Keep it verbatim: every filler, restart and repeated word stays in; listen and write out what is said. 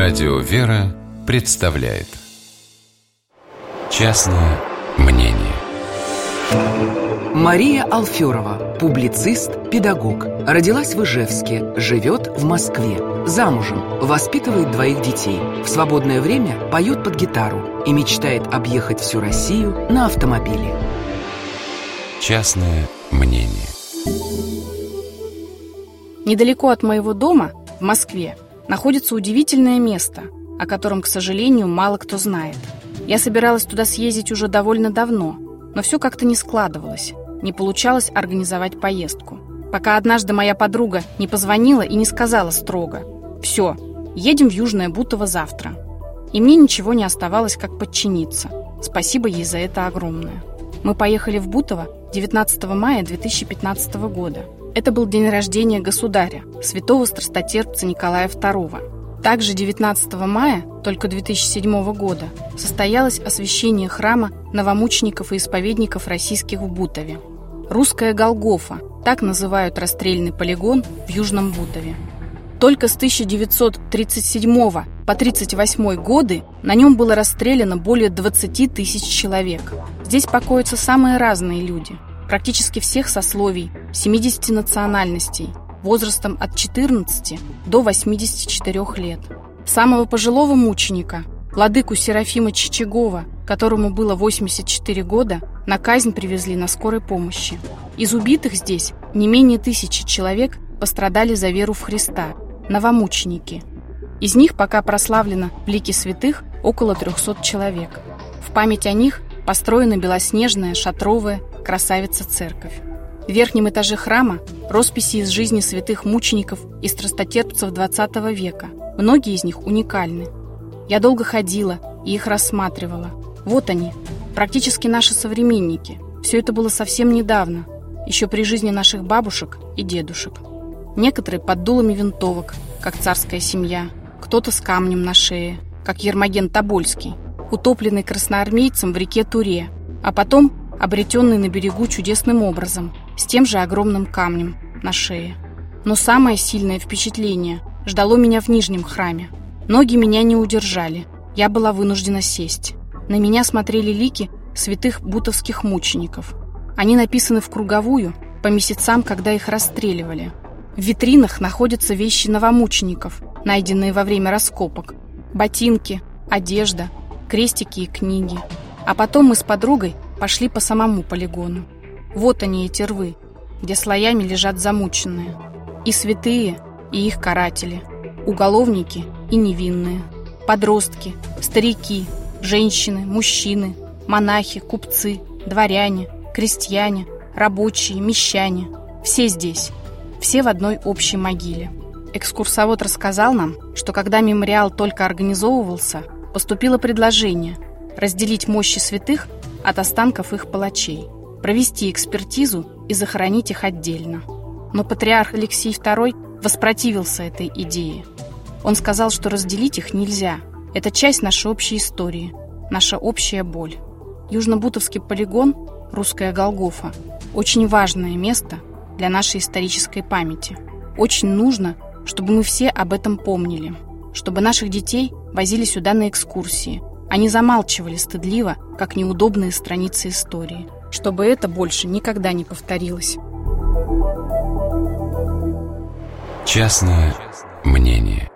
Радио «Вера» представляет «Частное мнение». Мария Алферова, публицист, педагог. Родилась в Ижевске, живет в Москве. Замужем, воспитывает двоих детей. В свободное время поет под гитару и мечтает объехать всю Россию на автомобиле. Частное мнение. Недалеко от моего дома, в Москве, находится удивительное место, о котором, к сожалению, мало кто знает. Я собиралась туда съездить уже довольно давно, но все как-то не складывалось, не получалось организовать поездку. Пока однажды моя подруга не позвонила и не сказала строго: «Все, едем в Южное Бутово завтра». И мне ничего не оставалось, как подчиниться. Спасибо ей за это огромное. Мы поехали в Бутово девятнадцатого мая две тысячи пятнадцатого года. Это был день рождения государя, святого страстотерпца Николая второго. Также девятнадцатого мая, только две тысячи седьмого года, состоялось освящение храма новомучеников и исповедников российских в Бутове. Русская Голгофа – так называют расстрельный полигон в Южном Бутове. Только с тысяча девятьсот тридцать седьмого по тридцать восьмой годы на нем было расстреляно более двадцати тысяч человек. Здесь покоятся самые разные люди, практически всех сословий, семидесяти национальностей, возрастом от четырнадцати до восьмидесяти четырёх лет. Самого пожилого мученика, владыку Серафима Чичагова, которому было восемьдесят четыре года, на казнь привезли на скорой помощи. Из убитых здесь не менее тысячи человек пострадали за веру в Христа, новомученики. Из них пока прославлено в лике святых около трехсот человек. В память о них построена белоснежная шатровая красавица-церковь. В верхнем этаже храма росписи из жизни святых мучеников и страстотерпцев двадцатого века. Многие из них уникальны. Я долго ходила и их рассматривала. Вот они, практически наши современники. Все это было совсем недавно, еще при жизни наших бабушек и дедушек. Некоторые под дулами винтовок, как царская семья, кто-то с камнем на шее, как Ермоген Тобольский, утопленный красноармейцем в реке Туре, а потом обретенный на берегу чудесным образом, с тем же огромным камнем на шее. Но самое сильное впечатление ждало меня в Нижнем храме. Ноги меня не удержали, я была вынуждена сесть. На меня смотрели лики святых бутовских мучеников. Они написаны в круговую по месяцам, когда их расстреливали. В витринах находятся вещи новомучеников, найденные во время раскопок: ботинки, одежда, крестики и книги. А потом мы с подругой пошли по самому полигону. Вот они, эти рвы, где слоями лежат замученные. И святые, и их каратели, уголовники и невинные, подростки, старики, женщины, мужчины, монахи, купцы, дворяне, крестьяне, рабочие, мещане. Все здесь, все в одной общей могиле. Экскурсовод рассказал нам, что когда мемориал только организовывался, поступило предложение разделить мощи святых от останков их палачей, провести экспертизу и захоронить их отдельно. Но патриарх Алексий второй воспротивился этой идее. Он сказал, что разделить их нельзя. Это часть нашей общей истории, наша общая боль. Южно-Бутовский полигон, русская Голгофа, очень важное место для нашей исторической памяти. Очень нужно, чтобы мы все об этом помнили, чтобы наших детей возили сюда на экскурсии, а не замалчивали стыдливо, как неудобные страницы истории, чтобы это больше никогда не повторилось. Частное мнение.